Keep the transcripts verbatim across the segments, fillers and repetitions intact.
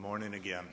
morning again.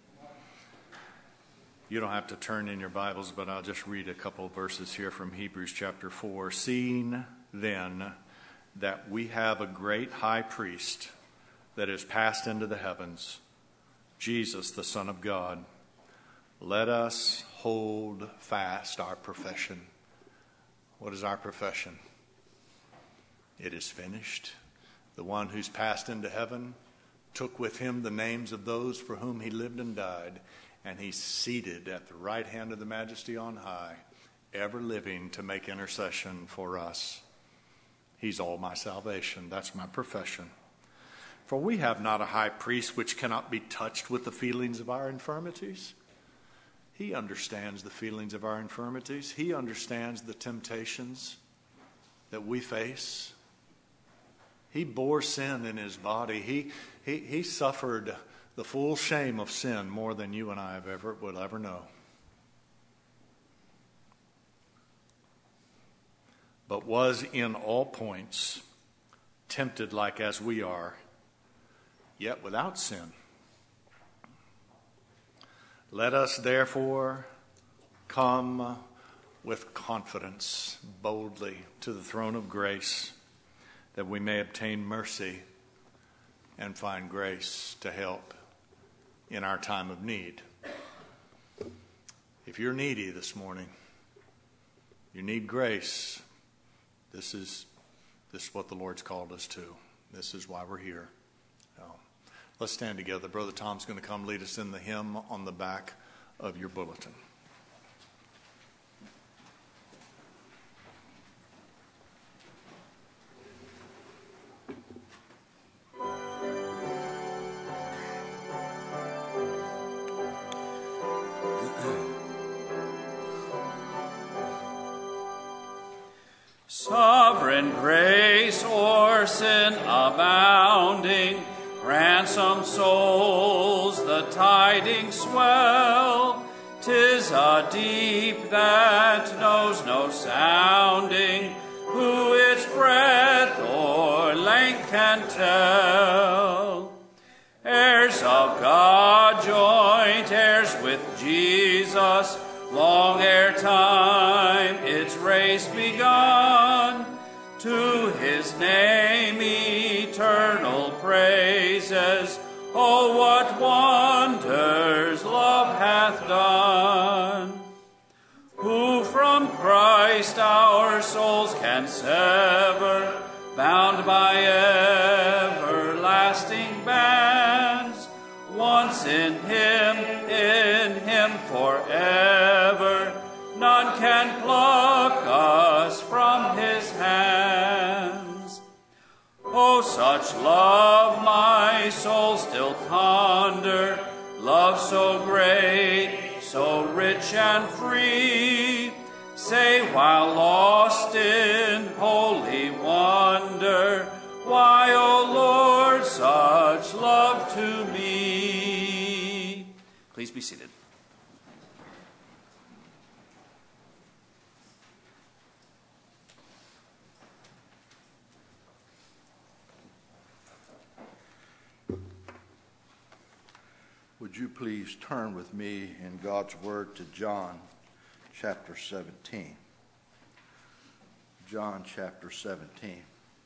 You don't have to turn in your Bibles, but I'll just read a couple of verses here from Hebrews chapter four. Seeing then that we have a great high priest that is passed into the heavens, Jesus, the Son of God, let us hold fast our profession. What is our profession? It is finished. The one who's passed into heaven took with him the names of those for whom he lived and died, and he's seated at the right hand of the Majesty on high, ever living to make intercession for us. He's all my salvation. That's my profession. For we have not a high priest which cannot be touched with the feelings of our infirmities. He understands the feelings of our infirmities. He understands the temptations that we face. He bore sin in his body. He, he, he suffered the full shame of sin more than you and I have ever will ever know. But was in all points tempted like as we are, yet without sin. Let us therefore come with confidence boldly to the throne of grace, that we may obtain mercy and find grace to help in our time of need. If you're needy this morning, you need grace, this is this is what the Lord's called us to. This is why we're here. So, let's stand together. Brother Tom's going to come lead us in the hymn on the back of your bulletin. Sovereign grace o'er sin abounding, ransomed souls the tidings swell. 'Tis a deep that knows no sounding, who its breadth or length can tell. Heirs of God, joint heirs with Jesus, long ere time its race begun, to his name eternal praises. Oh, what wonders love hath done! Who from Christ our souls can sever, bound by everlasting bands? Once in him, in him forever, none can pluck us from his hands. Oh, such love my soul still ponder, love so great, so rich and free. Say, while lost in holy wonder, why, O Lord, such love to me? Please be seated. Would you please turn with me in God's Word to John chapter seventeen. John chapter seventeen.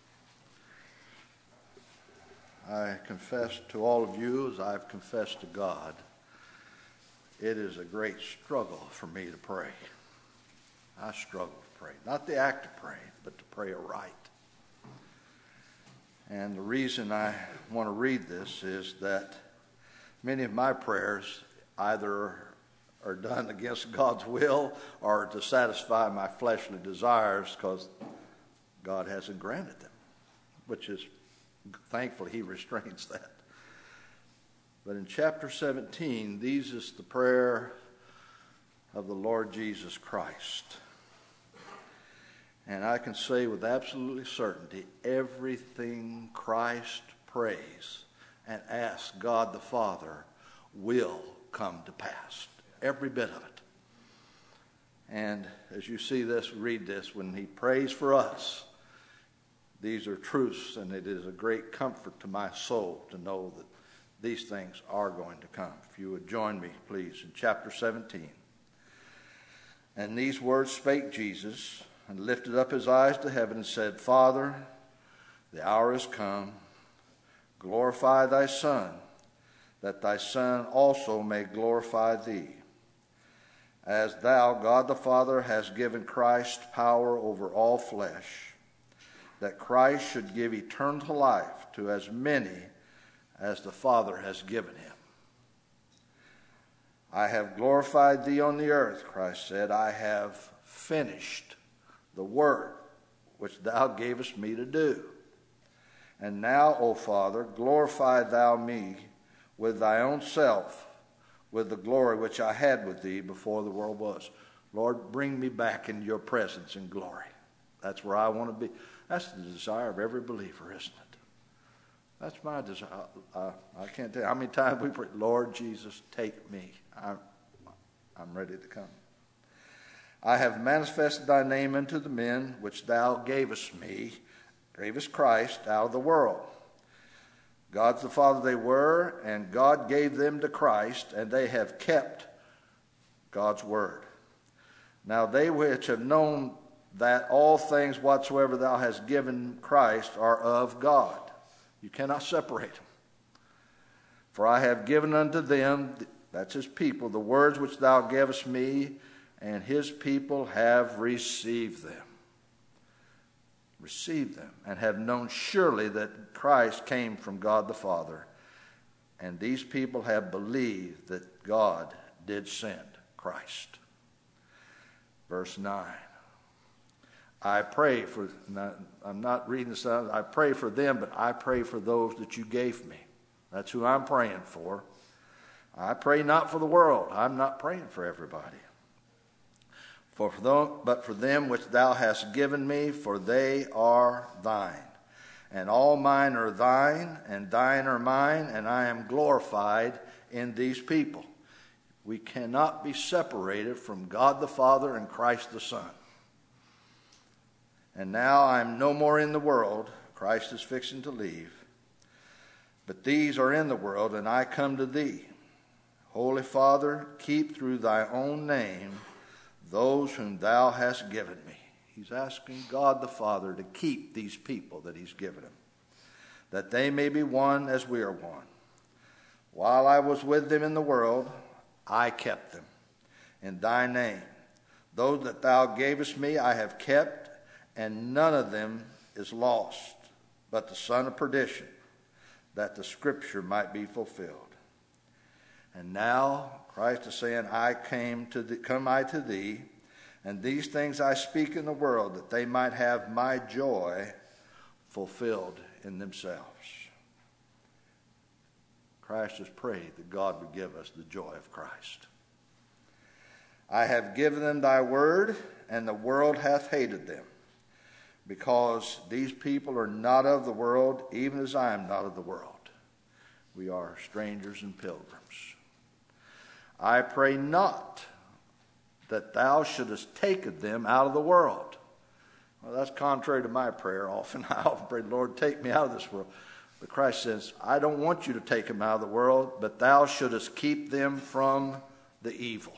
I confess to all of you, as I've confessed to God, it is a great struggle for me to pray. I struggle to pray. Not the act of praying, but to pray aright. And the reason I want to read this is that many of my prayers either are done against God's will or to satisfy my fleshly desires because God hasn't granted them, which is, thankfully, he restrains that. But in chapter seventeen, these is the prayer of the Lord Jesus Christ. And I can say with absolutely certainty, everything Christ prays and asks God the Father will come to pass. Every bit of it. And as you see this, read this, when he prays for us, these are truths, and it is a great comfort to my soul to know that these things are going to come. If you would join me, please, in chapter seventeen. And these words spake Jesus, and lifted up his eyes to heaven, and said, Father, the hour is come. Glorify thy Son, that thy Son also may glorify thee. As thou, God the Father, hast given Christ power over all flesh, that Christ should give eternal life to as many as the Father has given him. I have glorified thee on the earth, Christ said. I have finished the work which thou gavest me to do. And now, O Father, glorify thou me with thy own self, with the glory which I had with thee before the world was. Lord, bring me back into your presence in glory. That's where I want to be. That's the desire of every believer, isn't it? That's my desire. I, I can't tell you how many times we pray, Lord Jesus, take me. I'm, I'm ready to come. I have manifested thy name unto the men which thou gavest me, gavest Christ out of the world. God's the Father they were, and God gave them to Christ, and they have kept God's word. Now they which have known that all things whatsoever thou hast given Christ are of God. You cannot separate them. For I have given unto them, that's his people, the words which thou gavest me, and his people have received them. Received them, and have known surely that Christ came from God the Father. And these people have believed that God did send Christ. Verse nine. I pray for, not, I'm not reading this out, I pray for them, but I pray for those that you gave me. That's who I'm praying for. I pray not for the world. I'm not praying for everybody. For them, but for them which thou hast given me, for they are thine. And all mine are thine, and thine are mine, and I am glorified in these people. We cannot be separated from God the Father and Christ the Son. And now I am no more in the world. Christ is fixing to leave. But these are in the world, and I come to thee. Holy Father, keep through thy own name those whom thou hast given me. He's asking God the Father to keep these people that he's given him, that they may be one as we are one. While I was with them in the world, I kept them in thy name. Those that thou gavest me I have kept, and none of them is lost, but the son of perdition, that the scripture might be fulfilled. And now Christ is saying, I came to the, come I to thee, and these things I speak in the world, that they might have my joy fulfilled in themselves. Christ has prayed that God would give us the joy of Christ. I have given them thy word, and the world hath hated them, because these people are not of the world, even as I am not of the world. We are strangers and pilgrims. I pray not that thou shouldest take them out of the world. Well, that's contrary to my prayer. Often I often pray, Lord, take me out of this world. But Christ says, I don't want you to take them out of the world, but thou shouldest keep them from the evil.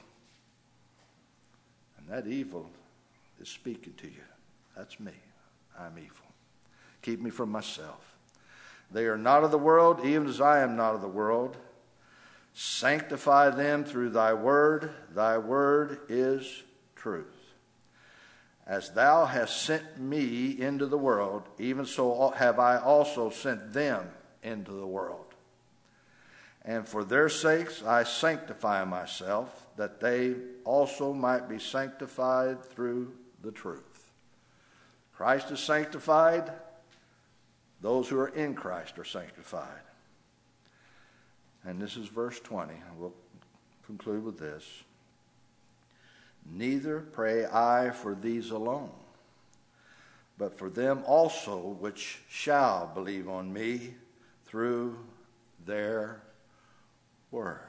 And that evil is speaking to you. That's me. I'm evil. Keep me from myself. They are not of the world, even as I am not of the world. Sanctify them through thy word. Thy word is truth. As thou hast sent me into the world, even so have I also sent them into the world. And for their sakes I sanctify myself, that they also might be sanctified through the truth. Christ is sanctified. Those who are in Christ are sanctified. And this is verse twenty. We'll conclude with this. Neither pray I for these alone, but for them also which shall believe on me through their word.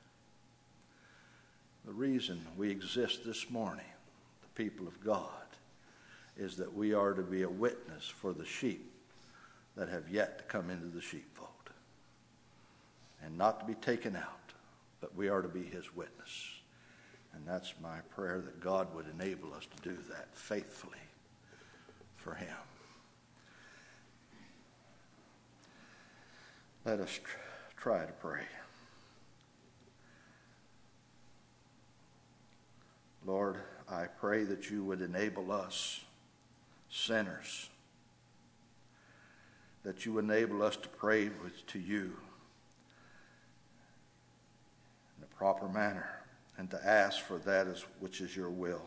The reason we exist this morning, the people of God, is that we are to be a witness for the sheep that have yet to come into the sheepfold. and not to be taken out, but we are to be his witness. And that's my prayer, that God would enable us to do that faithfully for him. Let us tr- try to pray. Lord, I pray that you would enable us, sinners, that you would enable us to pray with, to you in the proper manner and to ask for that as, which is your will.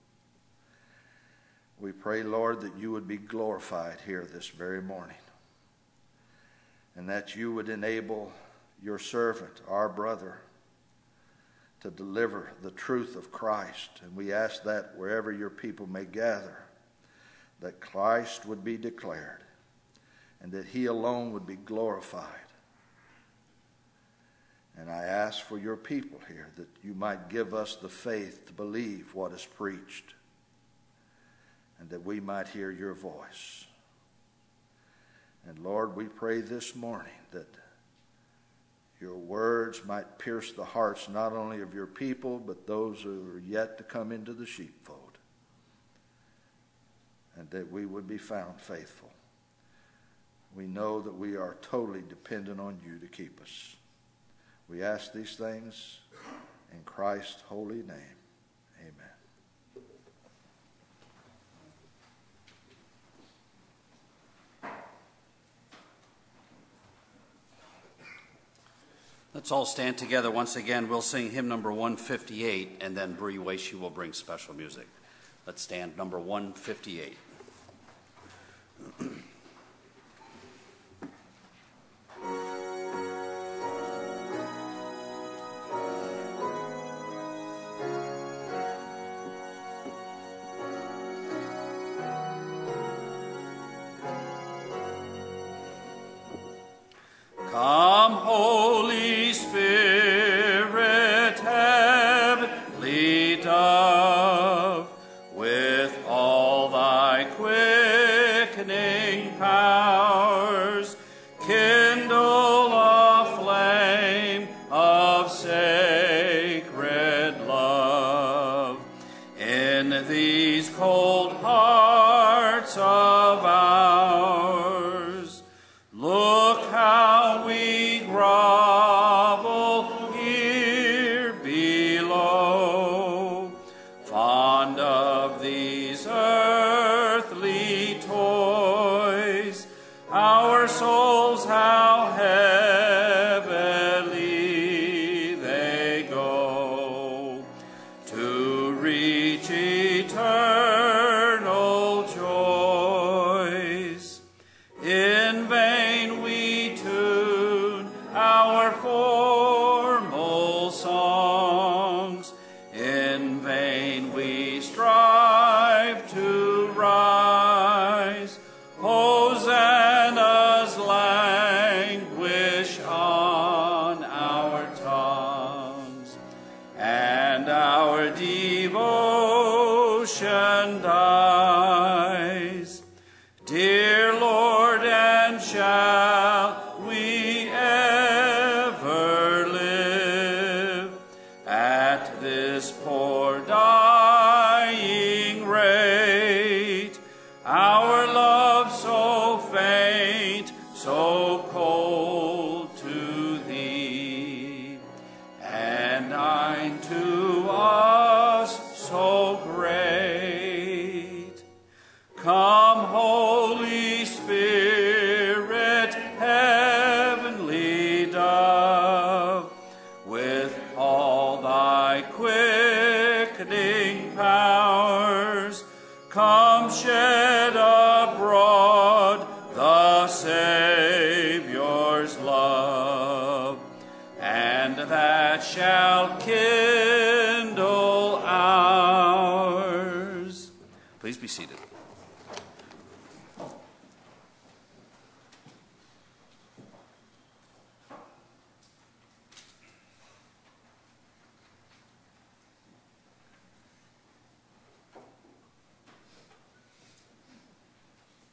We pray, Lord, that you would be glorified here this very morning, and that you would enable your servant, our brother, to deliver the truth of Christ. And we ask that wherever your people may gather, that Christ would be declared and that he alone would be glorified. And I ask for your people here that you might give us the faith to believe what is preached, and that we might hear your voice. And Lord, we pray this morning that your words might pierce the hearts not only of your people, but those who are yet to come into the sheepfold, and that we would be found faithful. We know that we are totally dependent on you to keep us. We ask these things in Christ's holy name. Amen. Let's all stand together once again. We'll sing hymn number one fifty-eight, and then Bree Waishe will bring special music. Let's stand, number one fifty-eight. Come, Holy Spirit, heavenly dove, with all thy quickening powers, kindle a flame of sacred love in these cold hearts of ours. Look how we grovel here below, fond of these earthly toys. Our souls, how heavily they go to reach eternal joys. In vain we tune our formal songs, in vain we strive to rise. Hosannas languish on our tongues, and our devotion dies. Dear Lord, and shall we ever live at this poor dying rate? Our love so faint, so cold to thee, and thine to us so great. Come, Holy Spirit, heavenly dove, with all thy quickening powers, come shed abroad the Savior's love, and that shall kindle ours. Please be seated.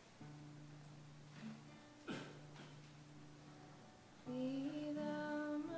Be thou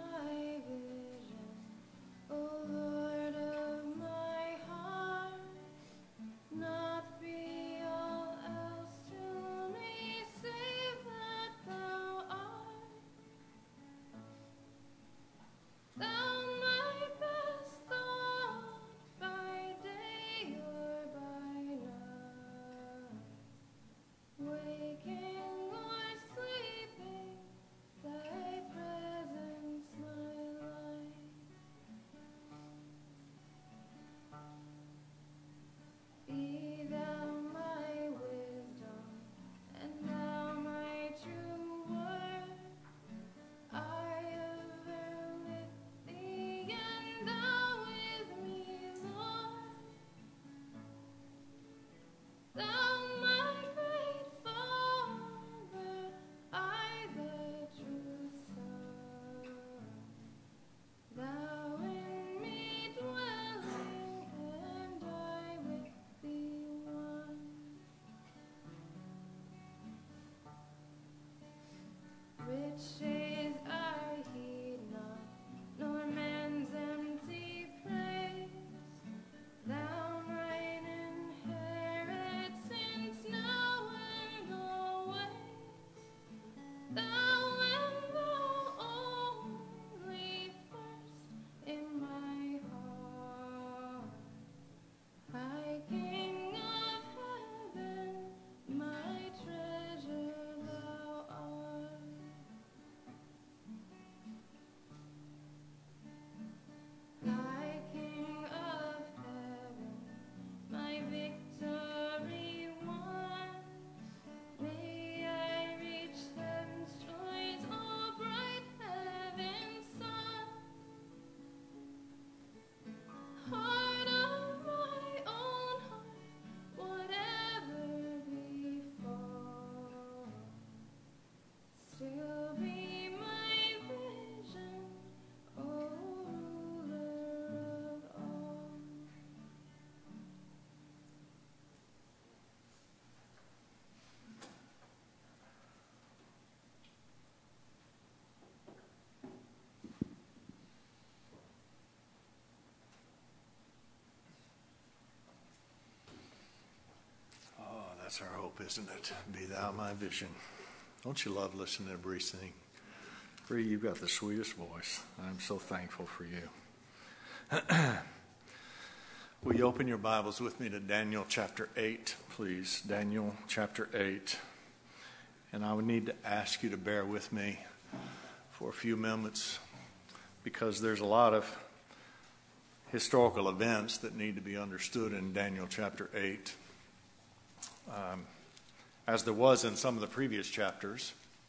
That's our hope, isn't it? Be thou my vision. Don't you love listening to Bree sing? Bree, you've got the sweetest voice. I'm so thankful for you. Will you open your Bibles with me to Daniel chapter eight, please? Daniel chapter eight. And I would need to ask you to bear with me for a few moments because there's a lot of historical events that need to be understood in Daniel chapter eight. Um, as there was in some of the previous chapters,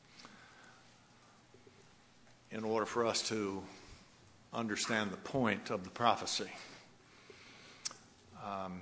in order for us to understand the point of the prophecy. Um,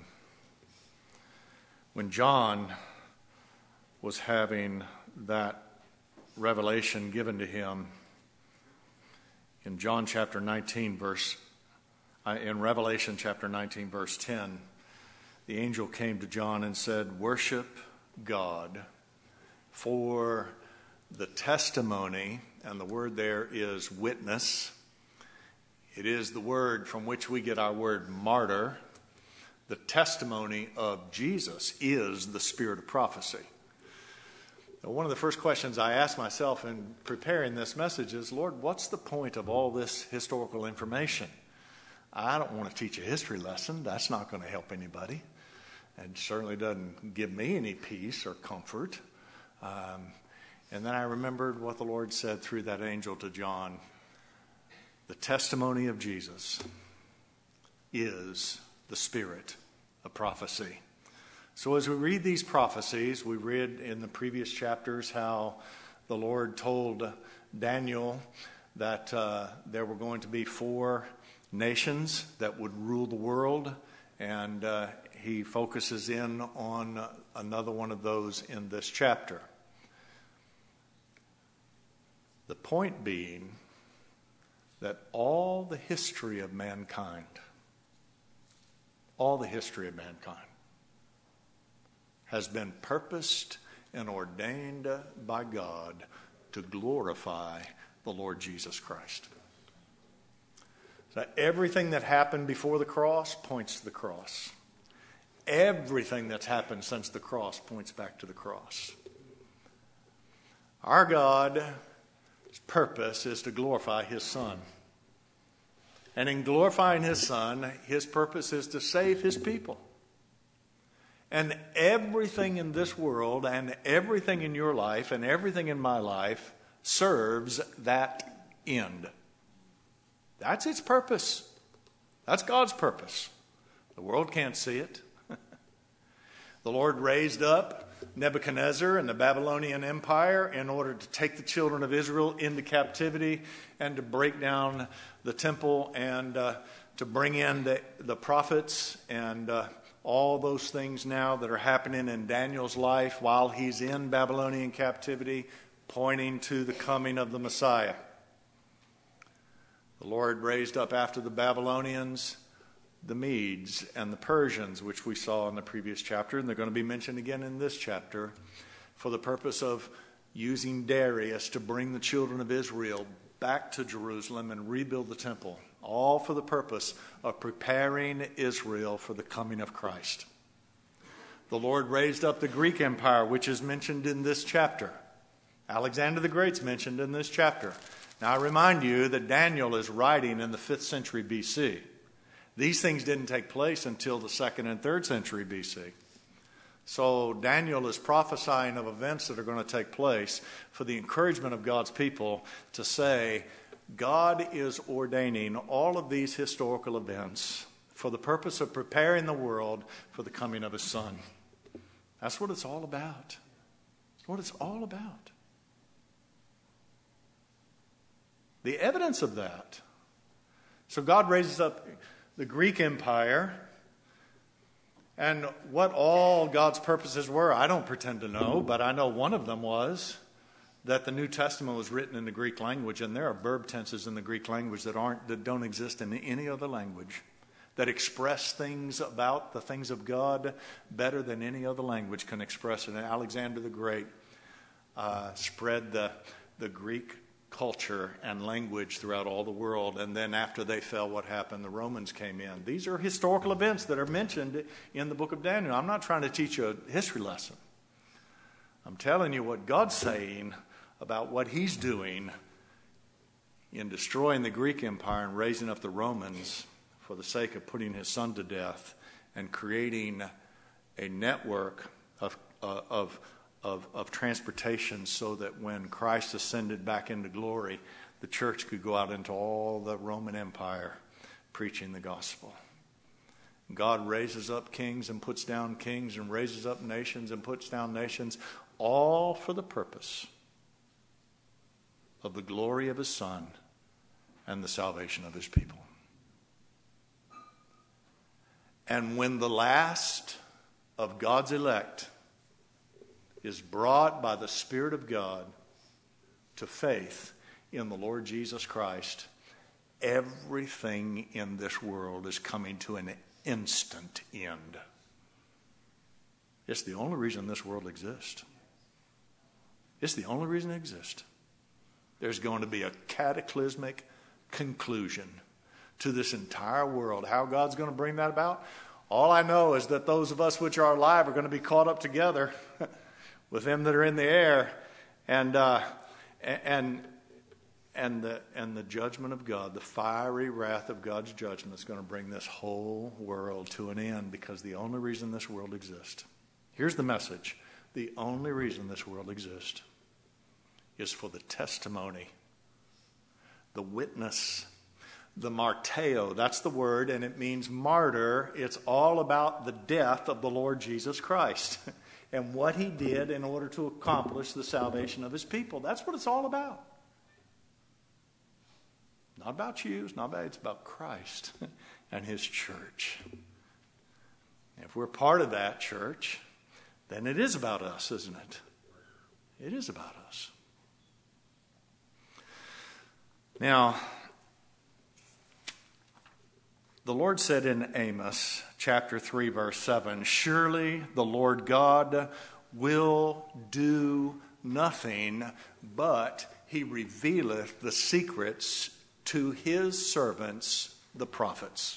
when John was having that revelation given to him in John chapter nineteen, verse uh, in Revelation chapter nineteen, verse ten, the angel came to John and said, "Worship God, for the testimony," and the word there is witness. It is the word from which we get our word martyr. The testimony of Jesus is the spirit of prophecy. Now, one of the first questions I asked myself in preparing this message is, Lord, what's the point of all this historical information? I don't want to teach a history lesson. That's not going to help anybody. And certainly doesn't give me any peace or comfort. Um, and then I remembered what the Lord said through that angel to John. The testimony of Jesus is the spirit of prophecy. So as we read these prophecies, we read in the previous chapters how the Lord told Daniel that uh, there were going to be four nations that would rule the world, and uh, he focuses in on another one of those in this chapter. The point being that all the history of mankind, all the history of mankind has been purposed and ordained by God to glorify the Lord Jesus Christ. So everything that happened before the cross points to the cross. Everything that's happened since the cross points back to the cross. Our God's purpose is to glorify His Son. And in glorifying His Son, His purpose is to save His people. And everything in this world and everything in your life and everything in my life serves that end. That's its purpose. That's God's purpose. The world can't see it. The Lord raised up Nebuchadnezzar and the Babylonian Empire in order to take the children of Israel into captivity and to break down the temple and uh, to bring in the, the prophets and uh, all those things now that are happening in Daniel's life while he's in Babylonian captivity, pointing to the coming of the Messiah. The Lord raised up after the Babylonians the Medes and the Persians, which we saw in the previous chapter, and they're going to be mentioned again in this chapter, for the purpose of using Darius to bring the children of Israel back to Jerusalem and rebuild the temple, all for the purpose of preparing Israel for the coming of Christ. The Lord raised up the Greek Empire, which is mentioned in this chapter. Alexander the Great's mentioned in this chapter. Now I remind you that Daniel is writing in the fifth century B C. These things didn't take place until the second and third century B C. So Daniel is prophesying of events that are going to take place for the encouragement of God's people to say, God is ordaining all of these historical events for the purpose of preparing the world for the coming of His Son. That's what it's all about. That's what it's all about. The evidence of that. So God raises up the Greek Empire, and what all God's purposes were, I don't pretend to know, but I know one of them was that the New Testament was written in the Greek language, and there are verb tenses in the Greek language that aren't that don't exist in any other language, that express things about the things of God better than any other language can express it. And Alexander the Great uh, spread the the Greek culture and language throughout all the world. And then after they fell, what happened? The Romans came in. These are historical events that are mentioned in the book of Daniel. I'm not trying to teach you a history lesson. I'm telling you what God's saying about what he's doing in destroying the Greek Empire and raising up the Romans for the sake of putting his son to death and creating a network of, uh, of, of, of transportation so that when Christ ascended back into glory, the church could go out into all the Roman Empire preaching the gospel. God raises up kings and puts down kings and raises up nations and puts down nations, all for the purpose of the glory of his Son and the salvation of his people. And when the last of God's elect is brought by the Spirit of God to faith in the Lord Jesus Christ, everything in this world is coming to an instant end. It's the only reason this world exists. It's the only reason it exists. There's going to be a cataclysmic conclusion to this entire world. How God's going to bring that about? All I know is that those of us which are alive are going to be caught up together with them that are in the air, and uh, and and the and the judgment of God, the fiery wrath of God's judgment, is going to bring this whole world to an end, because the only reason this world exists. Here's the message: the only reason this world exists is for the testimony, the witness, the marteo. That's the word, and it means martyr. It's all about the death of the Lord Jesus Christ and what he did in order to accomplish the salvation of his people. That's what it's all about. Not about you, it's not about, it's about Christ and his church. If we're part of that church, then it is about us, isn't it? It is about us. Now, the Lord said in Amos chapter three, verse seven, "Surely the Lord God will do nothing, but he revealeth the secrets to his servants, the prophets."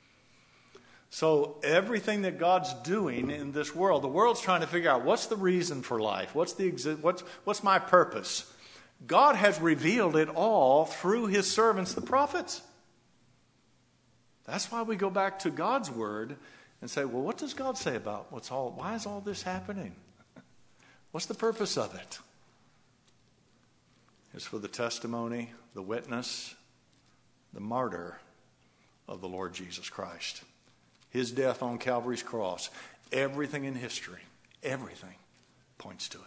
So everything that God's doing in this world, the world's trying to figure out, what's the reason for life? What's the exi- what's what's my purpose? God has revealed it all through his servants, the prophets. That's why we go back to God's word and say, well, what does God say about what's all, why is all this happening? What's the purpose of it? It's for the testimony, the witness, the martyr of the Lord Jesus Christ. His death on Calvary's cross, everything in history, everything points to it.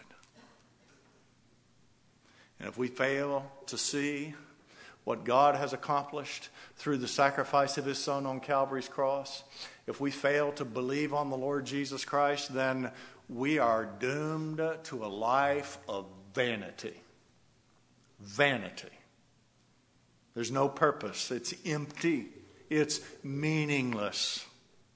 And if we fail to see what God has accomplished through the sacrifice of his Son on Calvary's cross, if we fail to believe on the Lord Jesus Christ, then we are doomed to a life of vanity. Vanity. There's no purpose. It's empty. It's meaningless.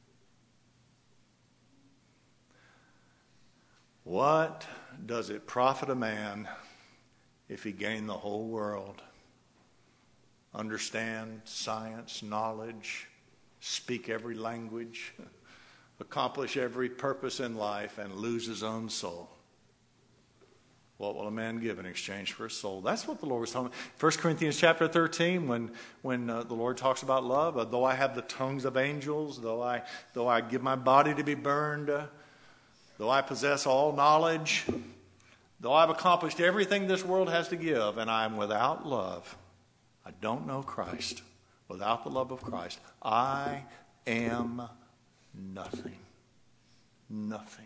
What does it profit a man if he gain the whole world, understand science, knowledge, speak every language, accomplish every purpose in life, and lose his own soul? What will a man give in exchange for his soul? That's what the Lord was telling me. First Corinthians chapter thirteen, when when uh, the Lord talks about love, uh, though I have the tongues of angels, though I though I give my body to be burned, uh, though I possess all knowledge, though I've accomplished everything this world has to give, and I am without love, I don't know Christ. Without the love of Christ, I am nothing. Nothing.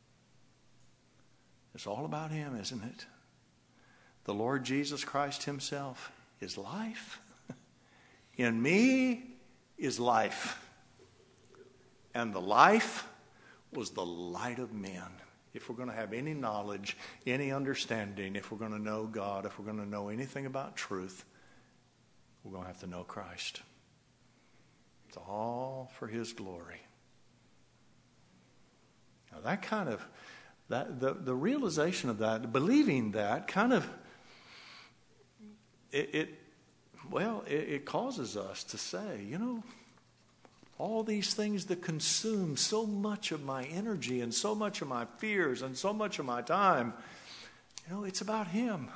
It's all about him, isn't it? The Lord Jesus Christ himself is life. In me is life. And the life was the light of men. If we're going to have any knowledge, any understanding, if we're going to know God, if we're going to know anything about truth, we're going to have to know Christ. It's all for his glory. Now that kind of, that the, the realization of that, believing that, kind of, it, it well, it, it causes us to say, you know, All these things that consume so much of my energy and so much of my fears and so much of my time, you know, it's about him.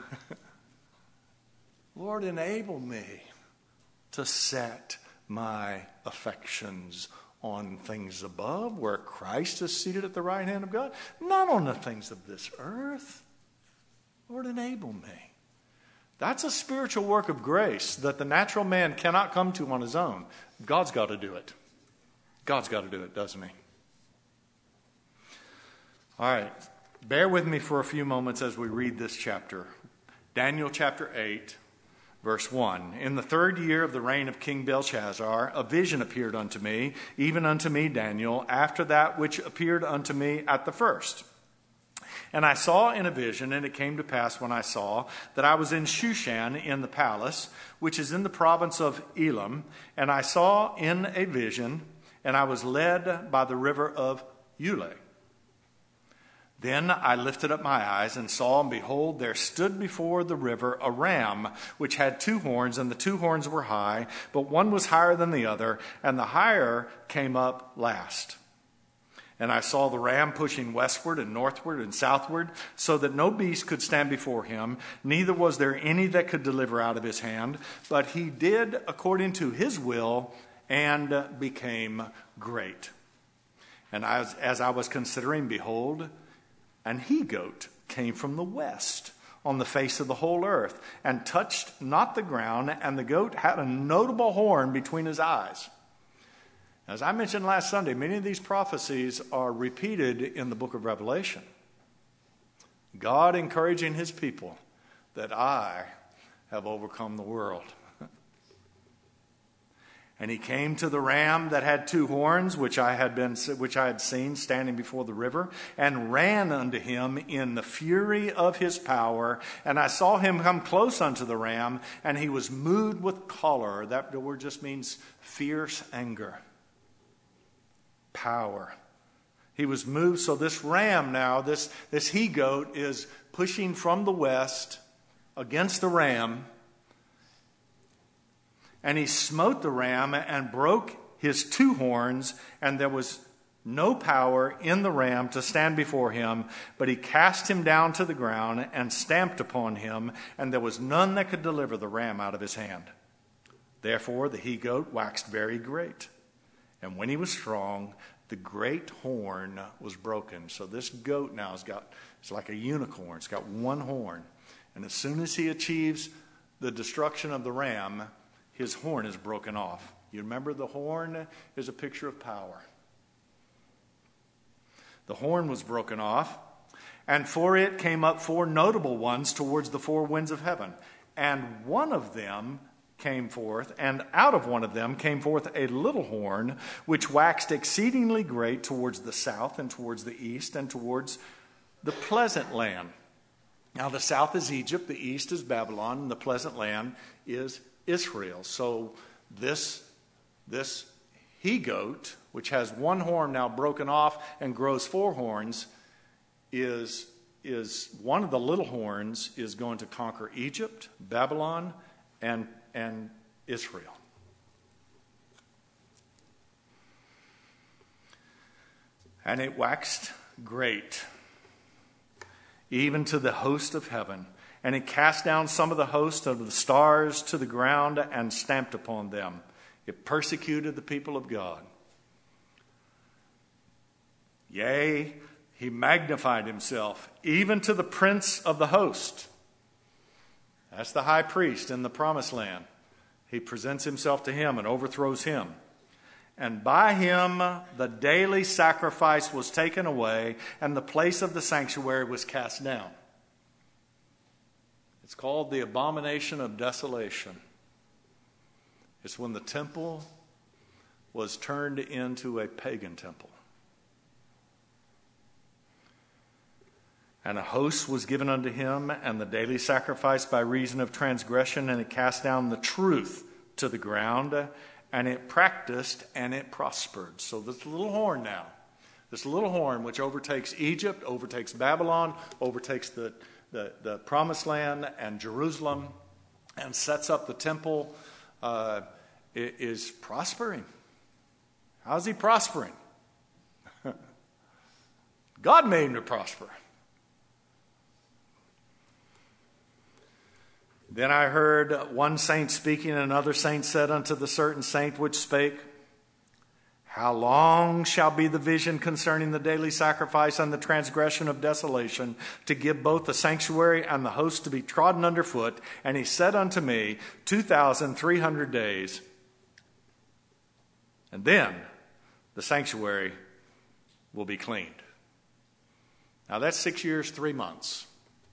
Lord, enable me to set my affections on things above, where Christ is seated at the right hand of God, not on the things of this earth. Lord, enable me. That's a spiritual work of grace that the natural man cannot come to on his own. God's got to do it. God's got to do it, doesn't he? All right. Bear with me for a few moments as we read this chapter. Daniel chapter eight, verse one. In the third year of the reign of King Belshazzar, a vision appeared unto me, even unto me, Daniel, after that which appeared unto me at the first. And I saw in a vision, and it came to pass when I saw, that I was in Shushan in the palace, which is in the province of Elam. And I saw in a vision, and I was led by the river of Ulai. Then I lifted up my eyes and saw, and behold, there stood before the river a ram, which had two horns, and the two horns were high, but one was higher than the other, and the higher came up last. And I saw the ram pushing westward and northward and southward, so that no beast could stand before him, neither was there any that could deliver out of his hand. But he did according to his will, and became great. And as, as I was considering, behold, an he-goat came from the west on the face of the whole earth, and touched not the ground, and the goat had a notable horn between his eyes. As I mentioned last Sunday, many of these prophecies are repeated in the book of Revelation. God encouraging his people that I have overcome the world. And he came to the ram that had two horns, which I had been, which I had seen standing before the river, and ran unto him in the fury of his power. And I saw him come close unto the ram, and he was moved with choler. That word just means fierce anger. Power. He was moved. So this ram now, this, this he-goat is pushing from the west against the ram. And he smote the ram and broke his two horns, and there was no power in the ram to stand before him, but he cast him down to the ground and stamped upon him, and there was none that could deliver the ram out of his hand. Therefore the he-goat waxed very great, and when he was strong, the great horn was broken. So this goat now has got, it's like a unicorn, it's got one horn, and as soon as he achieves the destruction of the ram, his horn is broken off. You remember the horn is a picture of power. The horn was broken off, and for it came up four notable ones towards the four winds of heaven. And one of them came forth, and out of one of them came forth a little horn, which waxed exceedingly great towards the south and towards the east and towards the pleasant land. Now the south is Egypt, the east is Babylon, and the pleasant land is Israel. So this, this he-goat, which has one horn now broken off and grows four horns, is, is one of the little horns is going to conquer Egypt, Babylon, and, and Israel. And it waxed great, even to the host of heaven. And it cast down some of the host of the stars to the ground and stamped upon them. It persecuted the people of God. Yea, he magnified himself, even to the prince of the host. That's the high priest in the promised land. He presents himself to him and overthrows him. And by him the daily sacrifice was taken away, and the place of the sanctuary was cast down. It's called the abomination of desolation. It's when the temple was turned into a pagan temple. And a host was given unto him, and the daily sacrifice by reason of transgression, and it cast down the truth to the ground, and it practiced, and it prospered. So this little horn now, this little horn which overtakes Egypt, overtakes Babylon, overtakes the The, the promised land and Jerusalem, and sets up the temple, uh, is prospering. How's he prospering? God made him to prosper. Then I heard one saint speaking, and another saint said unto the certain saint which spake, How long shall be the vision concerning the daily sacrifice and the transgression of desolation, to give both the sanctuary and the host to be trodden under foot? And he said unto me, Two thousand three hundred days. And then the sanctuary will be cleaned. Now that's six years, three months.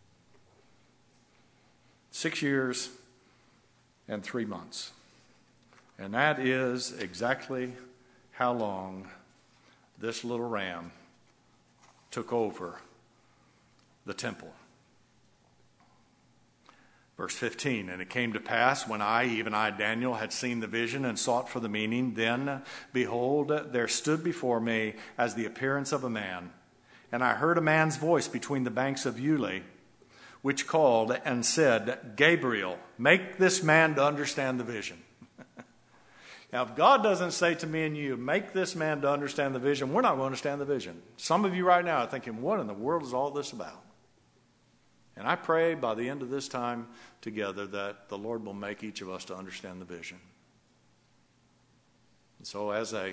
Six years and three months. And that is exactly how long this little ram took over the temple. Verse fifteen, And it came to pass, when I, even I, Daniel, had seen the vision and sought for the meaning, then, behold, there stood before me as the appearance of a man. And I heard a man's voice between the banks of Uli, which called and said, Gabriel, make this man to understand the vision. Now, if God doesn't say to me and you, make this man to understand the vision, we're not going to understand the vision. Some of you right now are thinking, what in the world is all this about? And I pray by the end of this time together that the Lord will make each of us to understand the vision. And so as a,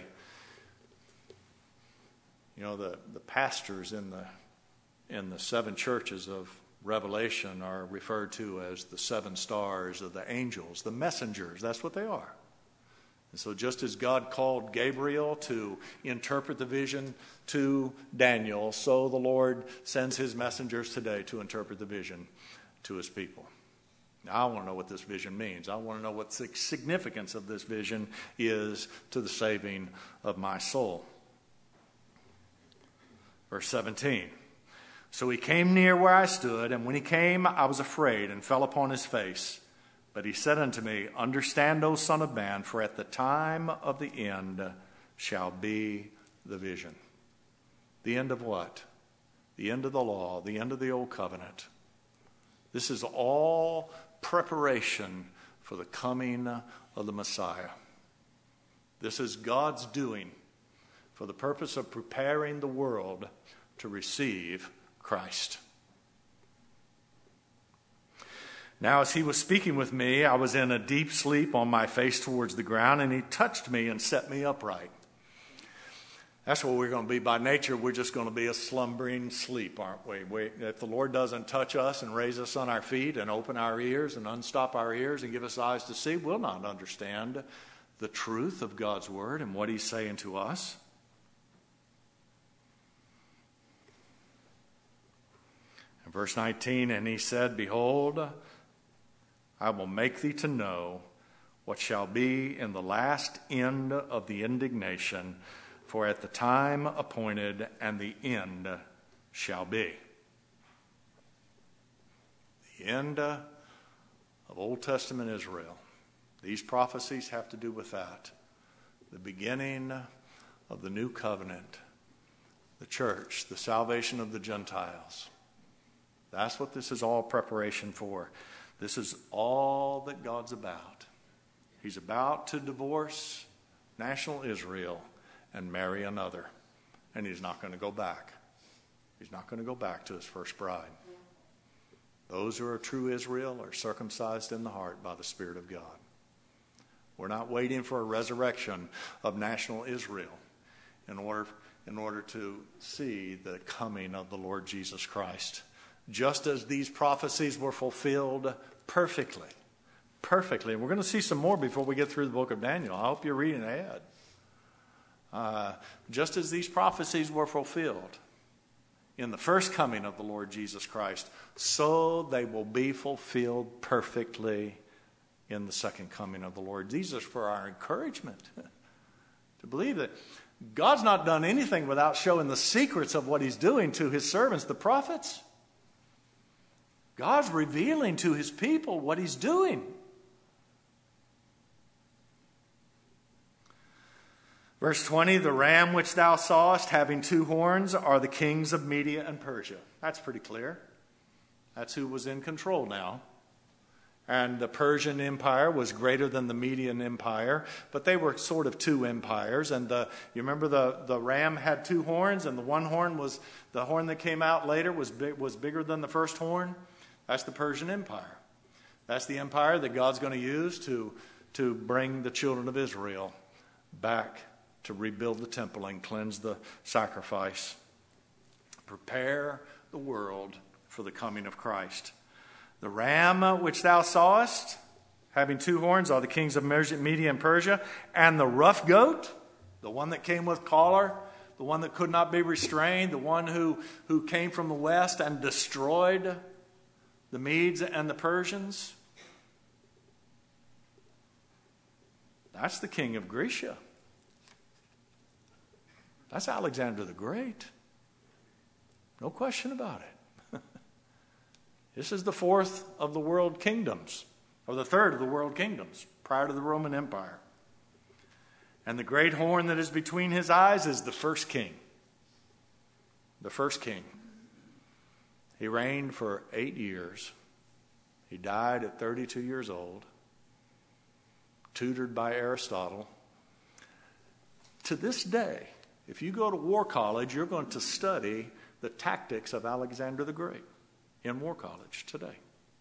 you know, the, the pastors in the in the seven churches of Revelation are referred to as the seven stars of the angels, the messengers. That's what they are. And so just as God called Gabriel to interpret the vision to Daniel, so the Lord sends his messengers today to interpret the vision to his people. Now, I want to know what this vision means. I want to know what the significance of this vision is to the saving of my soul. Verse seventeen. So he came near where I stood, and when he came, I was afraid and fell upon his face. But he said unto me, Understand, O Son of Man, for at the time of the end shall be the vision. The end of what? The end of the law, the end of the old covenant. This is all preparation for the coming of the Messiah. This is God's doing for the purpose of preparing the world to receive Christ. Now, as he was speaking with me, I was in a deep sleep on my face towards the ground, and he touched me and set me upright. That's what we're going to be by nature. We're just going to be a slumbering sleep, aren't we? we? If the Lord doesn't touch us and raise us on our feet and open our ears and unstop our ears and give us eyes to see, we'll not understand the truth of God's word and what he's saying to us. In verse nineteen, and he said, Behold, I will make thee to know what shall be in the last end of the indignation, for at the time appointed and the end shall be. The end of Old Testament Israel. These prophecies have to do with that. The beginning of the new covenant, the church, the salvation of the Gentiles. That's what this is all preparation for. This is all that God's about. He's about to divorce national Israel and marry another. And he's not going to go back. He's not going to go back to his first bride. Those who are true Israel are circumcised in the heart by the Spirit of God. We're not waiting for a resurrection of national Israel in order, in order to see the coming of the Lord Jesus Christ. Just as these prophecies were fulfilled perfectly. Perfectly. And we're going to see some more before we get through the book of Daniel. I hope you're reading ahead. Uh, just as these prophecies were fulfilled in the first coming of the Lord Jesus Christ, so they will be fulfilled perfectly in the second coming of the Lord. These are for our encouragement to believe that God's not done anything without showing the secrets of what he's doing to his servants, the prophets. God's revealing to his people what he's doing. Verse twenty, the ram which thou sawest having two horns are the kings of Media and Persia. That's pretty clear. That's who was in control now. And the Persian Empire was greater than the Median Empire, but they were sort of two empires. And the, you remember the, the ram had two horns, and the one horn was, the horn that came out later was big, was bigger than the first horn? That's the Persian Empire. That's the empire that God's going to use to, to bring the children of Israel back to rebuild the temple and cleanse the sacrifice. Prepare the world for the coming of Christ. The ram which thou sawest, having two horns, are the kings of Media and Persia. And the rough goat, the one that came with collar, the one that could not be restrained, the one who, who came from the west and destroyed the Medes and the Persians. That's the king of Grecia. That's Alexander the Great. No question about it. This is the fourth of the world kingdoms, or the third of the world kingdoms, prior to the Roman Empire. And the great horn that is between his eyes is the first king. The first king. He reigned for eight years. He died at thirty-two years old, tutored by Aristotle. To this day, if you go to War College, you're going to study the tactics of Alexander the Great in War College today.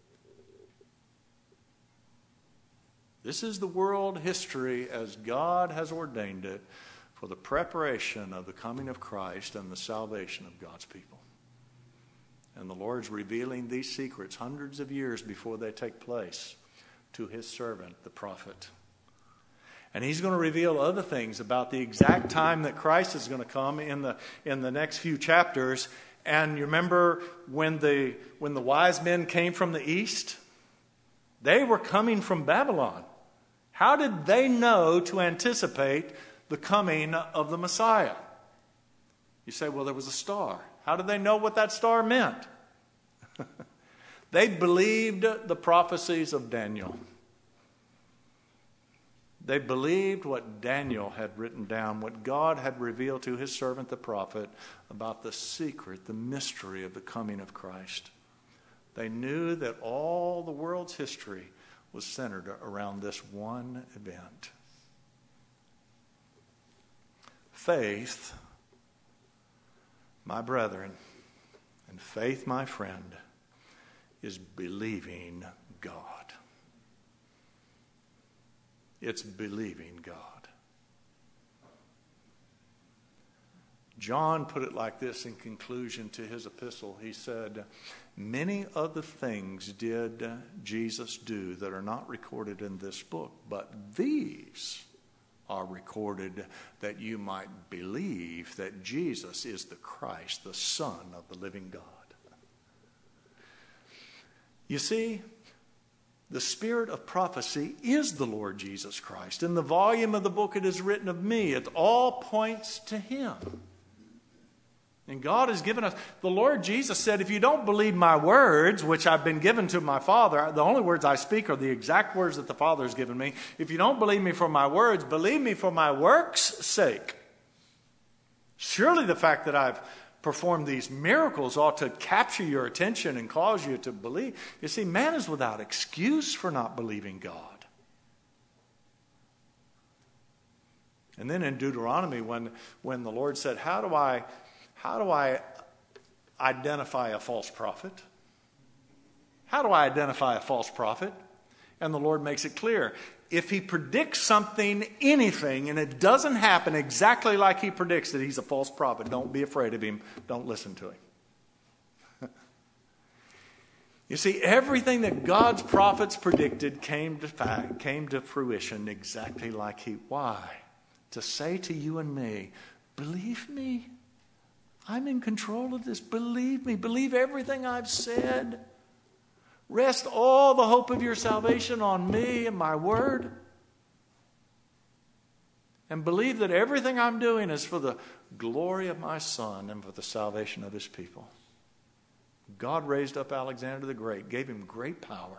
This is the world history as God has ordained it for the preparation of the coming of Christ and the salvation of God's people. And the Lord's revealing these secrets hundreds of years before they take place to his servant, the prophet. And he's going to reveal other things about the exact time that Christ is going to come in the in the next few chapters. And you remember when the when the wise men came from the east? They were coming from Babylon. How did they know to anticipate the coming of the Messiah? You say, well, there was a star. How did they know what that star meant? They believed the prophecies of Daniel. They believed what Daniel had written down, what God had revealed to his servant the prophet about the secret, the mystery of the coming of Christ. They knew that all the world's history was centered around this one event. Faith, my brethren, and faith, my friend, is believing God. It's believing God. John put it like this in conclusion to his epistle. He said, many other things did Jesus do that are not recorded in this book, but these are recorded that you might believe that Jesus is the Christ, the Son of the living God. You see, the spirit of prophecy is the Lord Jesus Christ. In the volume of the book it is written of me. It all points to him. And God has given us, the Lord Jesus said, if you don't believe my words, which I've been given to my Father, the only words I speak are the exact words that the Father has given me. If you don't believe me for my words, believe me for my works' sake. Surely the fact that I've performed these miracles ought to capture your attention and cause you to believe. You see, man is without excuse for not believing God. And then in Deuteronomy, when, when the Lord said, how do I... How do I identify a false prophet? How do I identify a false prophet? And the Lord makes it clear. If he predicts something, anything, and it doesn't happen exactly like he predicts it, he's a false prophet. Don't be afraid of him. Don't listen to him. You see, everything that God's prophets predicted came to fact, came to fruition exactly like he. Why? To say to you and me, believe me. I'm in control of this. Believe me. Believe everything I've said. Rest all the hope of your salvation on me and my word. And believe that everything I'm doing is for the glory of my Son and for the salvation of his people. God raised up Alexander the Great, gave him great power,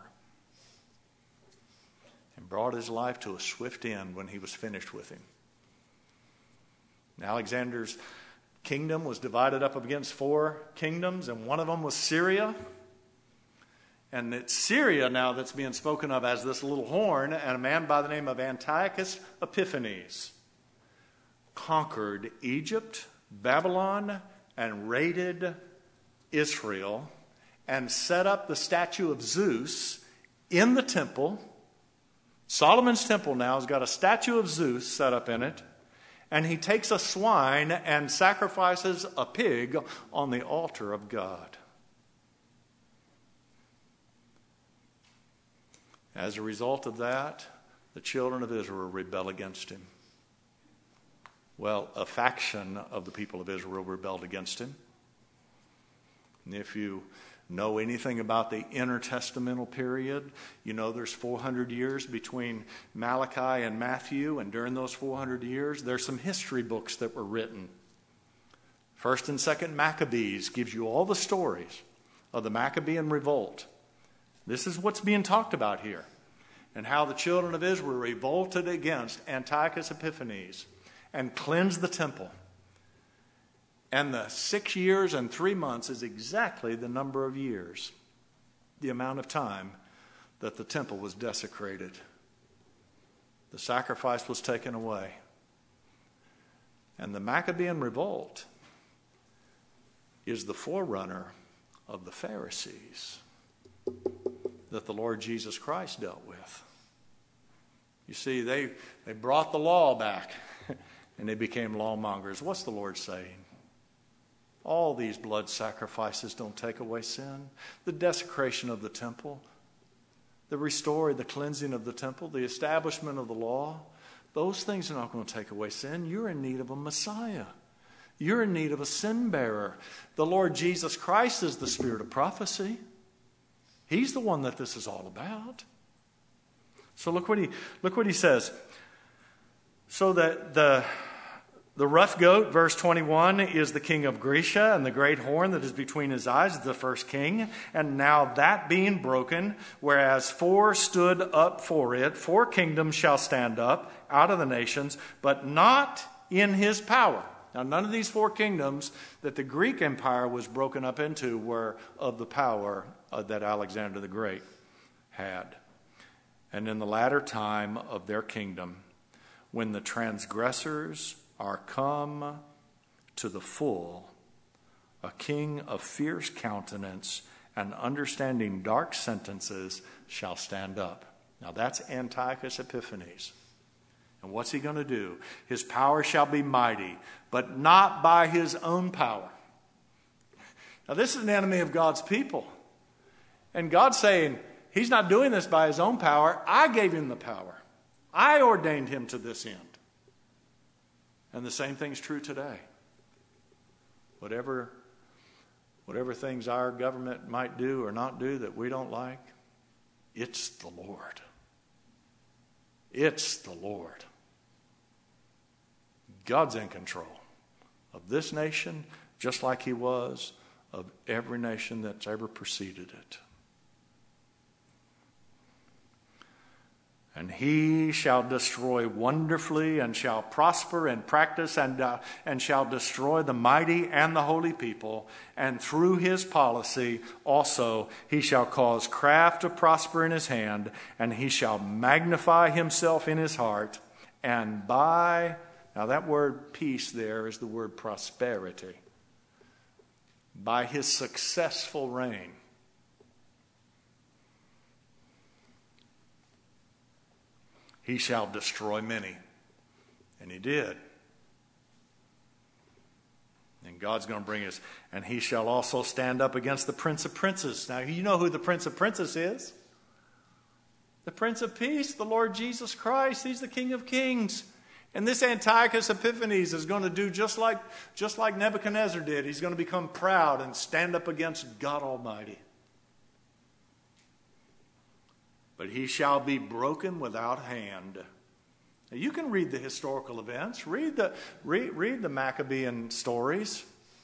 and brought his life to a swift end when he was finished with him. And Alexander's kingdom was divided up against four kingdoms, and one of them was Syria. And it's Syria now that's being spoken of as this little horn, and a man by the name of Antiochus Epiphanes conquered Egypt, Babylon, and raided Israel, and set up the statue of Zeus in the temple. Solomon's temple now has got a statue of Zeus set up in it, and he takes a swine and sacrifices a pig on the altar of God. As a result of that, the children of Israel rebel against him. Well, a faction of the people of Israel rebelled against him. And if you know anything about the intertestamental period, you know there's four hundred years between Malachi and Matthew, and during those four hundred years, there's some history books that were written. First and Second Maccabees gives you all the stories of the Maccabean revolt. This is what's being talked about here, and how the children of Israel revolted against Antiochus Epiphanes and cleansed the temple. And the six years and three months is exactly the number of years, the amount of time that the temple was desecrated. The sacrifice was taken away. And the Maccabean revolt is the forerunner of the Pharisees that the Lord Jesus Christ dealt with. You see, they, they brought the law back and they became lawmongers. What's the Lord saying? All these blood sacrifices don't take away sin. The desecration of the temple, the restoring, the cleansing of the temple, the establishment of the law, those things are not going to take away sin. You're in need of a Messiah. You're in need of a sin bearer. The Lord Jesus Christ is the spirit of prophecy. He's the one that this is all about. So look what he look what he says. So that the the rough goat, verse twenty-one, is the king of Grecia, and the great horn that is between his eyes is the first king. And now that being broken, whereas four stood up for it, four kingdoms shall stand up out of the nations, but not in his power. Now, none of these four kingdoms that the Greek Empire was broken up into were of the power uh, that Alexander the Great had. And in the latter time of their kingdom, when the transgressors are come to the full, a king of fierce countenance and understanding dark sentences shall stand up. Now that's Antiochus Epiphanes. And what's he going to do? His power shall be mighty, but not by his own power. Now this is an enemy of God's people. And God's saying, he's not doing this by his own power. I gave him the power. I ordained him to this end. And the same thing's true today. Whatever, whatever things our government might do or not do that we don't like, it's the Lord. It's the Lord. God's in control of this nation, just like he was of every nation that's ever preceded it. And he shall destroy wonderfully, and shall prosper and practice, and, uh, and shall destroy the mighty and the holy people. And through his policy also he shall cause craft to prosper in his hand, and he shall magnify himself in his heart. And by, now that word peace there is the word prosperity. By his successful reign, he shall destroy many. And he did. And God's going to bring us. And he shall also stand up against the Prince of Princes. Now, you know who the Prince of Princes is? The Prince of Peace, the Lord Jesus Christ. He's the King of Kings. And this Antiochus Epiphanes is going to do just like, just like Nebuchadnezzar did. He's going to become proud and stand up against God Almighty. But he shall be broken without hand. Now, you can read the historical events. Read the, read, read the Maccabean stories.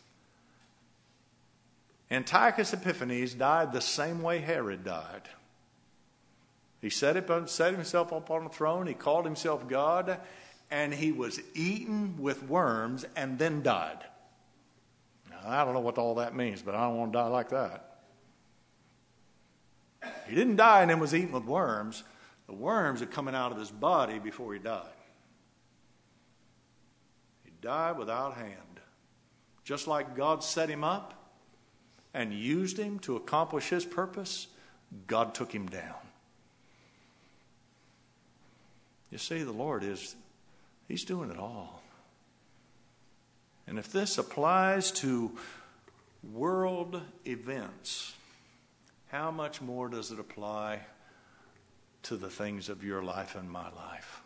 Antiochus Epiphanes died the same way Herod died. He set, it, set himself up on the throne. He called himself God. And he was eaten with worms and then died. Now, I don't know what all that means, but I don't want to die like that. He didn't die and then was eaten with worms. The worms are coming out of his body before he died. He died without hand. Just like God set him up and used him to accomplish his purpose, God took him down. You see, the Lord is, he's doing it all. And if this applies to world events, how much more does it apply to the things of your life and my life?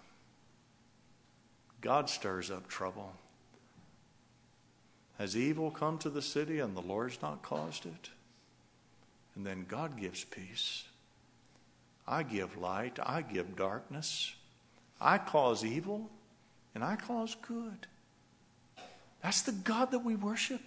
God stirs up trouble. Has evil come to the city and the Lord's not caused it? And then God gives peace. I give light. I give darkness. I cause evil and I cause good. That's the God that we worship.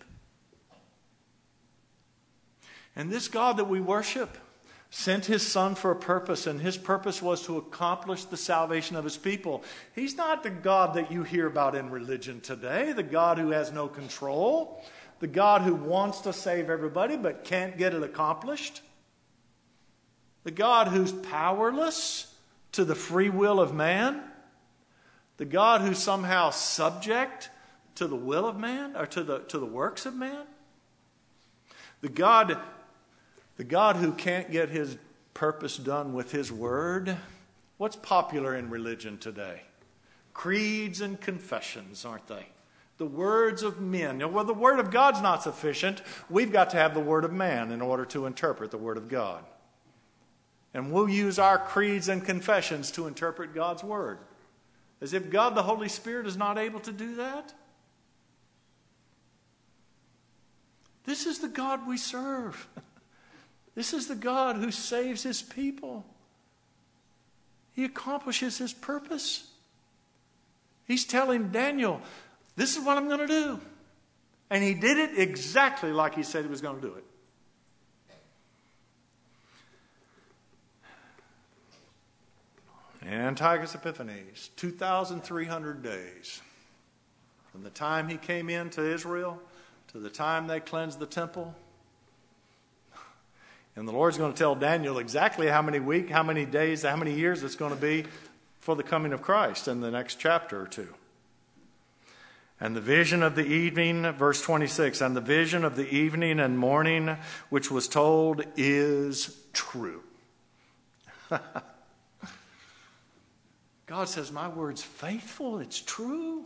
And this God that we worship sent his Son for a purpose, and his purpose was to accomplish the salvation of his people. He's not the God that you hear about in religion today, the God who has no control, the God who wants to save everybody but can't get it accomplished, the God who's powerless to the free will of man, the God who's somehow subject to the will of man or to the, to the works of man, the God The God who can't get his purpose done with his word. What's popular in religion today? Creeds and confessions, aren't they? The words of men. Well, the word of God's not sufficient. We've got to have the word of man in order to interpret the word of God. And we'll use our creeds and confessions to interpret God's word. As if God the Holy Spirit is not able to do that. This is the God we serve. This is the God who saves his people. He accomplishes his purpose. He's telling Daniel, this is what I'm going to do. And he did it exactly like he said he was going to do it. Antiochus Epiphanes, two thousand three hundred days. From the time he came into Israel to the time they cleansed the temple. And the Lord's going to tell Daniel exactly how many weeks, how many days, how many years it's going to be for the coming of Christ in the next chapter or two. And the vision of the evening, verse twenty-six, and the vision of the evening and morning which was told is true. God says, my word's faithful, it's true.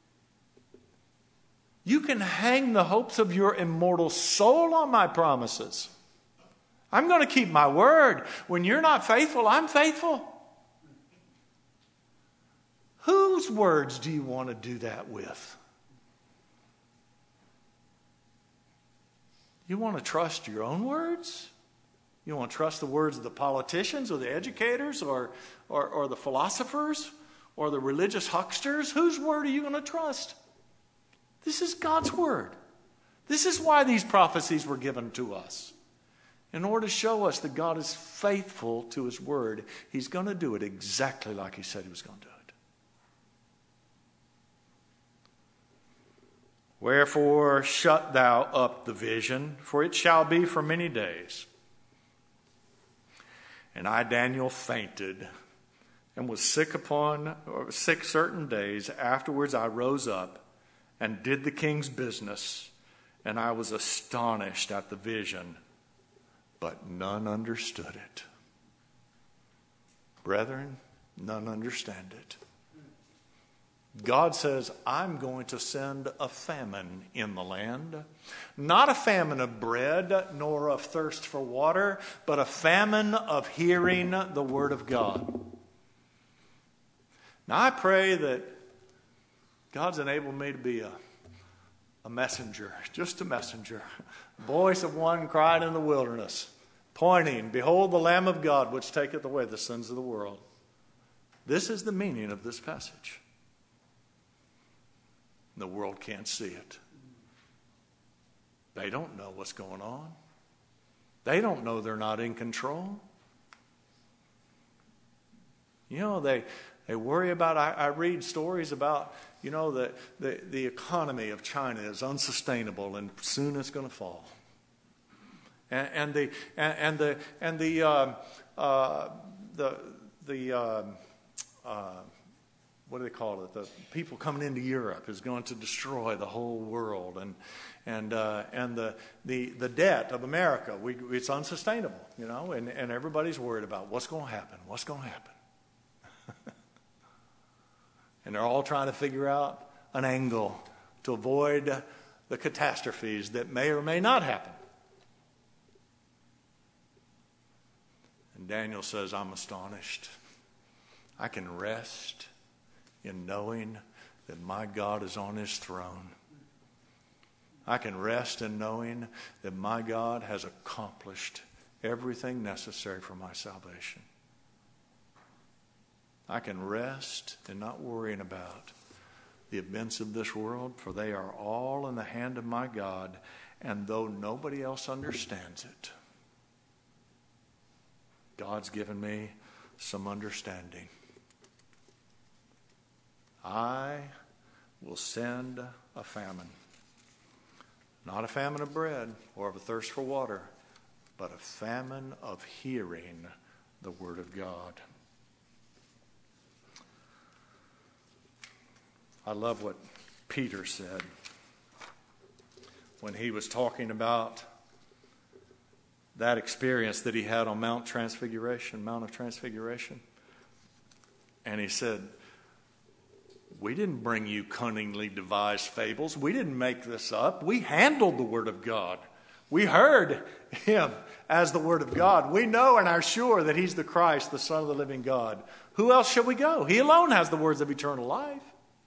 You can hang the hopes of your immortal soul on my promises. I'm going to keep my word. When you're not faithful, I'm faithful. Whose words do you want to do that with? You want to trust your own words? You want to trust the words of the politicians or the educators or, or, or the philosophers or the religious hucksters? Whose word are you going to trust? This is God's word. This is why these prophecies were given to us. In order to show us that God is faithful to his word, he's going to do it exactly like he said he was going to do it. Wherefore shut thou up the vision, for it shall be for many days. And I, Daniel, fainted and was sick upon or sick certain days. Afterwards I rose up and did the king's business, and I was astonished at the vision. But none understood it. Brethren, none understand it. God says, I'm going to send a famine in the land. Not a famine of bread, nor of thirst for water, but a famine of hearing the word of God. Now I pray that God's enabled me to be a, a messenger, just a messenger. Voice of one cried in the wilderness, pointing, behold the Lamb of God, which taketh away the sins of the world. This is the meaning of this passage. The world can't see it. They don't know what's going on. They don't know they're not in control. You know, they, they worry about, I, I read stories about, you know, the, the, the economy of China is unsustainable and soon it's going to fall. And, and the and, and the and the uh, uh, the the uh, uh, what do they call it? The people coming into Europe is going to destroy the whole world, and and uh, and the, the the debt of America, we, it's unsustainable, you know, and, and everybody's worried about what's going to happen, what's going to happen, and they're all trying to figure out an angle to avoid the catastrophes that may or may not happen. And Daniel says, I'm astonished. I can rest in knowing that my God is on his throne. I can rest in knowing that my God has accomplished everything necessary for my salvation. I can rest in not worrying about the events of this world, for they are all in the hand of my God, and though nobody else understands it, God's given me some understanding. I will send a famine. Not a famine of bread or of a thirst for water, but a famine of hearing the word of God. I love what Peter said when he was talking about that experience that he had on Mount Transfiguration, Mount of Transfiguration. And he said, we didn't bring you cunningly devised fables. We didn't make this up. We handled the Word of God. We heard Him as the Word of God. We know and are sure that He's the Christ, the Son of the living God. Who else shall we go? He alone has the words of eternal life.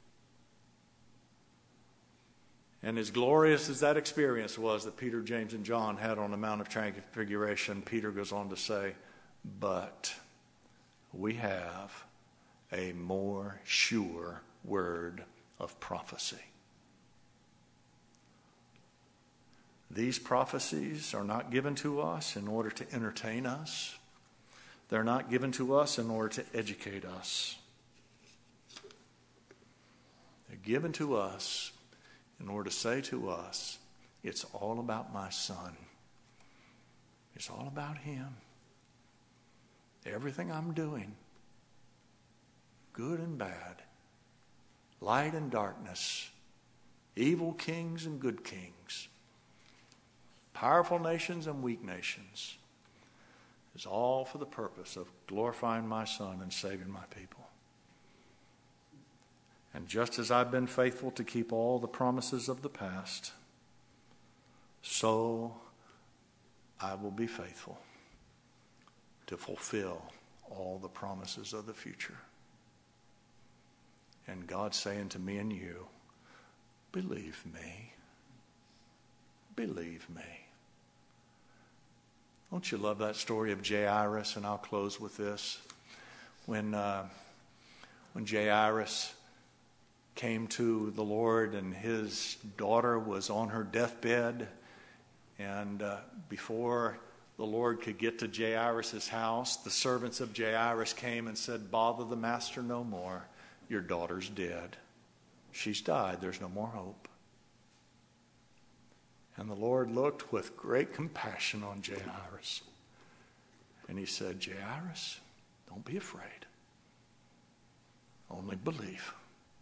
And as glorious as that experience was that Peter, James, and John had on the Mount of Transfiguration, Peter goes on to say, but we have a more sure word of prophecy. These prophecies are not given to us in order to entertain us. They're not given to us in order to educate us. They're given to us in order to say to us, it's all about my son. It's all about him. Everything I'm doing, good and bad, light and darkness, evil kings and good kings, powerful nations and weak nations, is all for the purpose of glorifying my Son and saving my people. And just as I've been faithful to keep all the promises of the past, so I will be faithful to fulfill all the promises of the future. And God's saying to me and you, believe me. Believe me. Don't you love that story of Jairus? And I'll close with this. When, uh, when Jairus came to the Lord and his daughter was on her deathbed, and uh, before the Lord could get to Jairus' house, the servants of Jairus came and said, bother the master no more. Your daughter's dead. She's died. There's no more hope. And the Lord looked with great compassion on Jairus. And he said, Jairus, don't be afraid. Only believe.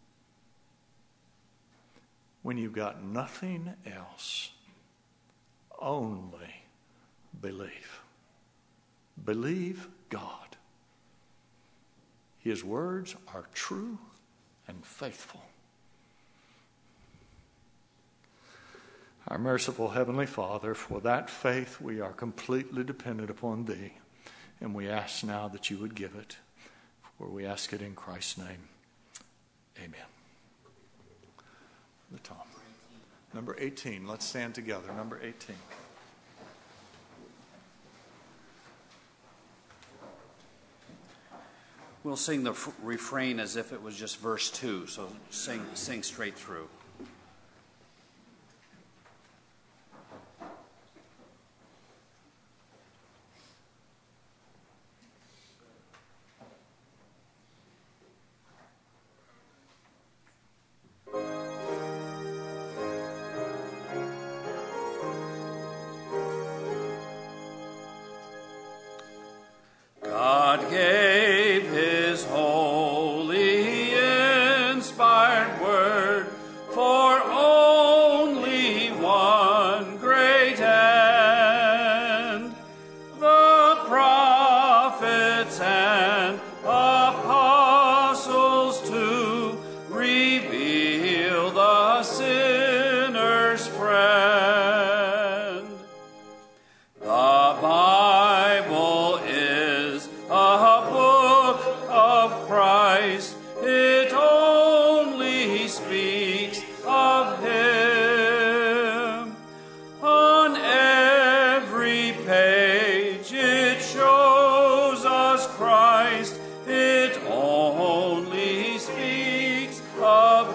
When you've got nothing else, only believe. Believe God. His words are true and faithful. Our merciful Heavenly Father, for that faith we are completely dependent upon Thee. And we ask now that you would give it. For we ask it in Christ's name. Amen. The Tom. Number eighteen. Let's stand together. Number eighteen. We'll sing the f- refrain as if it was just verse two, so sing, sing straight through.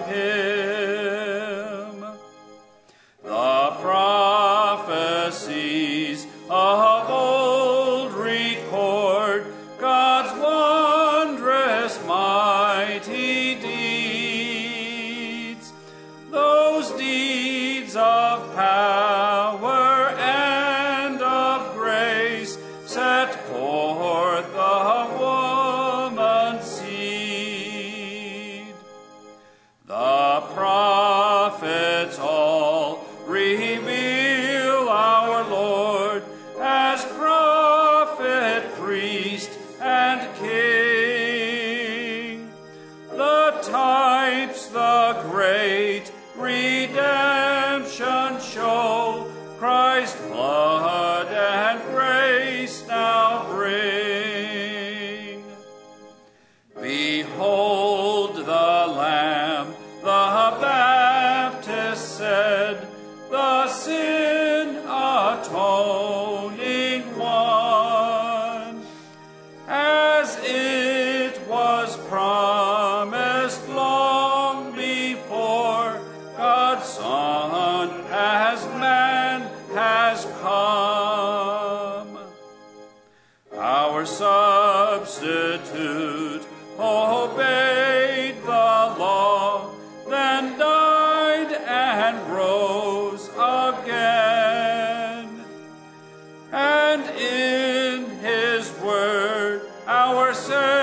him. The prophecies of old record God's wondrous mighty deeds, those deeds of power and of grace set forth the woman's seed. The prophets all reveal our Lord as prophet, priest, and king. The types the great redemption show, Christ's blood and grace now bring. Behold the Lamb, the Baptist said, the sin atoning one, as it was promised long before, God's Son as man has come. Our substitute obeyed the law, then died and rose again. And in his word our Savior